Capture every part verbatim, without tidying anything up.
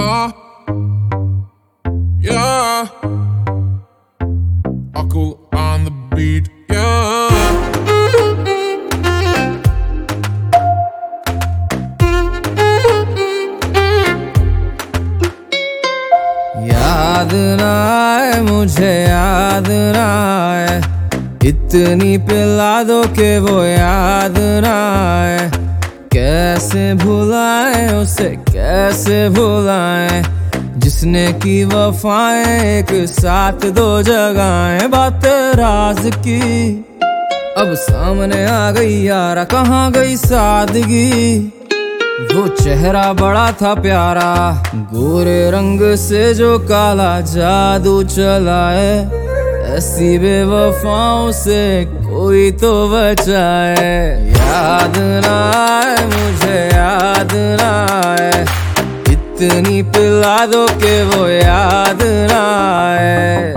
yeah, yeah. Uncle on the beat, yeah. याद ना आए मुझे, याद ना आए, इतनी पिला दो के वो याद ना आए। कैसे भुलाए उसे, कैसे भुलाए, जिसने की वफाएं एक साथ दो जगहें। बात राज की अब सामने आ गई यारा, कहाँ गई सादगी। वो चेहरा बड़ा था प्यारा, गोरे रंग से जो काला जादू चलाए। ऐसी बेवफाओं से कोई तो बचाए। याद ना आए मुझे, याद ना आए, इतनी पिला दो के वो याद ना आए।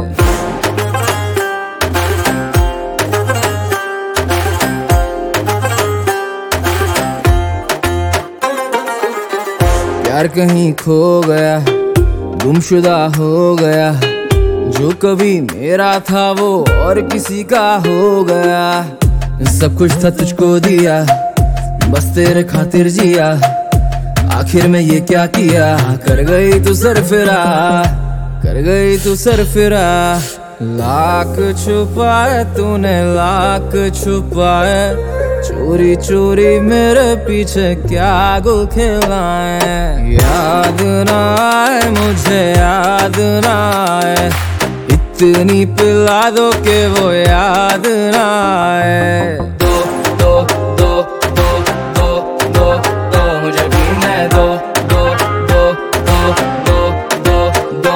प्यार कहीं खो गया, गुमशुदा हो गया, जो कभी मेरा था वो और किसी का हो गया। सब कुछ था तुझको दिया, बस तेरे खातिर जिया, आखिर में ये क्या किया। कर गई तू सरफिरा, कर गई तू सरफिरा। लाख छुपाए तूने, लाख छुपाए, चोरी चोरी मेरे पीछे क्या गुल खिलाए। याद ना आए मुझे, याद ना आए, इतनी पिला दो के वो याद ना आए। दो दो दो दो दो दो दो मुझे पीने दो, दो दो दो दो दो दो।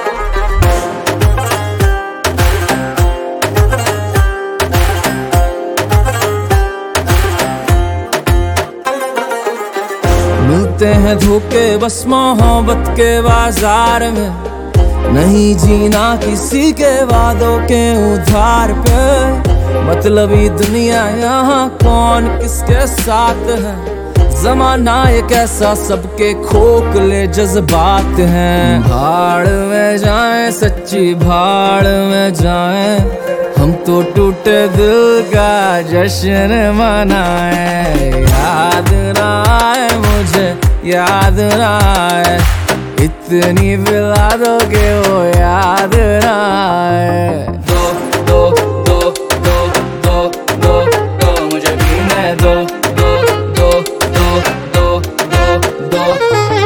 मिलते हैं धोखे बस मोहब्बत के बाजार में, नहीं जीना किसी के वादों के उधार पे। मतलबी दुनिया यहाँ कौन किसके साथ है, जमाना एक ऐसा सबके खोखले जज्बात हैं। भाड़ में जाएं सच्ची भाड़ में जाएं, हम तो टूटे दिल का जश्न मनाएं। याद ना आए मुझे, याद ना आए, इतनी पिला दो के वो याद ना आए। दो दो दो दो दो दो दो मुझे पीने दो, दो दो दो दो दो दो।